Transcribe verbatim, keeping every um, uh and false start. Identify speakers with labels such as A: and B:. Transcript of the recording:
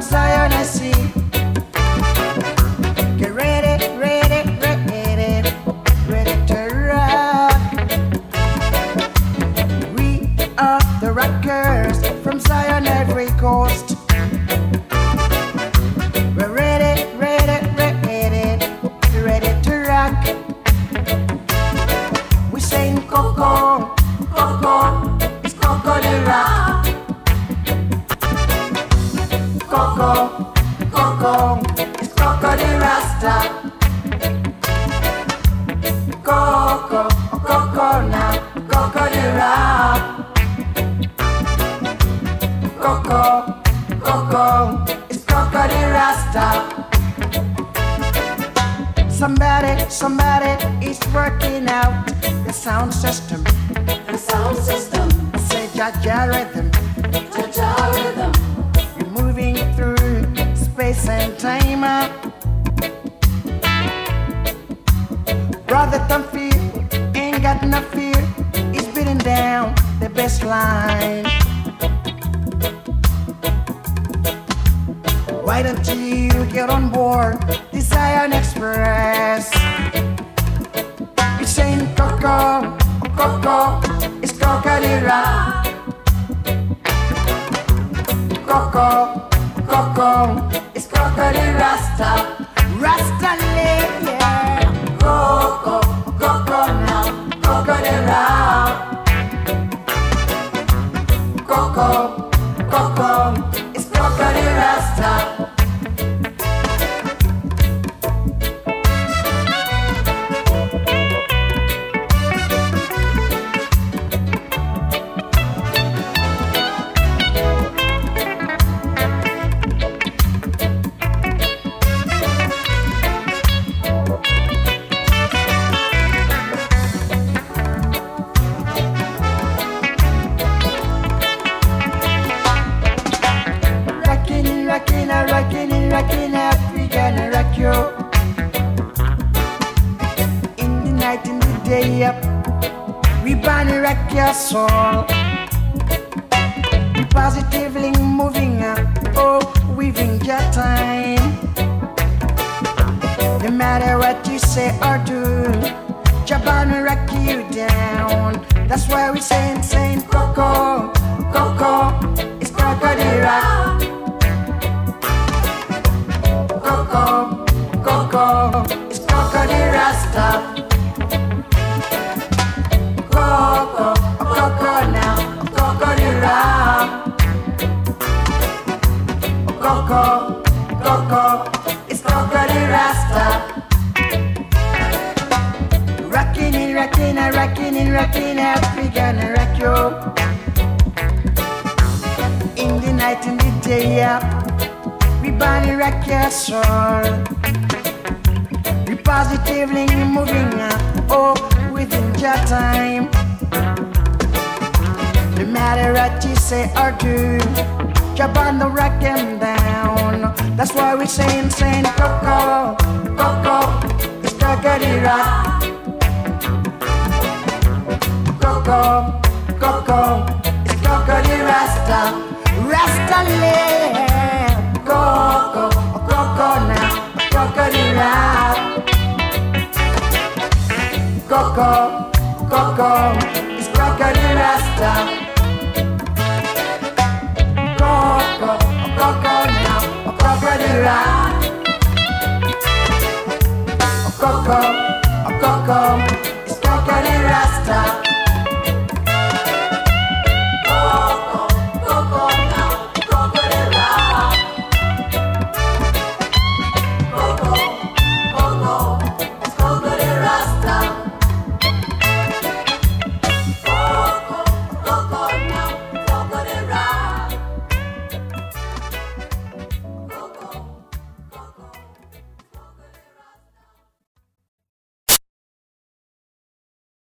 A: Zion I see. Get ready, ready, ready, ready to rock. We are the rockers from Zion every coast. We're ready, ready, ready, ready to rock. We sing Coco, Coco, it's Coco the rock. Coco, Coco, it's Coco the Rasta. Coco, Coco now, Coco the rock. Coco, Coco, it's Coco the Rasta. Somebody, somebody is working out the sound system.
B: The sound system.
A: Say Jaja rhythm.
B: Jaja rhythm.
A: You're moving through space and time. Brother Thumpy ain't got no fear. He's beating down the best line. Why don't you get on board the Zion Express? It's saying Coco, Coco, it's Coco the rock. Coco, Coco, it's Coco the Rasta. Rasta lady, yeah. Coco, Coco now, Coco the rock. Coco, Coco, it's Coco the Rasta. Rockin', rockin', rockin' up, we gonna rock you. In the night, in the day up, we gonna rock your soul. We positively moving up, oh, weaving your time. No matter what you say or do, Jabana rock you down. That's why we saying, saying Coco, Coco, it's Coco the rock. Coco, Coco, it's Coco the Rasta. Coco, Coco now, Coco the rock. Coco, Coco, it's Coco the Rasta. Rockin' it, rockin' it, rockin' it, rockin' it, we gonna rock you. In the night, in the day, yeah. We body rock your soul. We positively moving up, oh, within your time. No matter what you say or do, jump on the rock and down. That's why we saying, saying Coco, Coco, it's Coco the rock. Coco, Coco, it's Coco the Rasta. Rasta land. Coco, Coco now, Coco the rock. Coco, Coco, it's Coco the Rasta.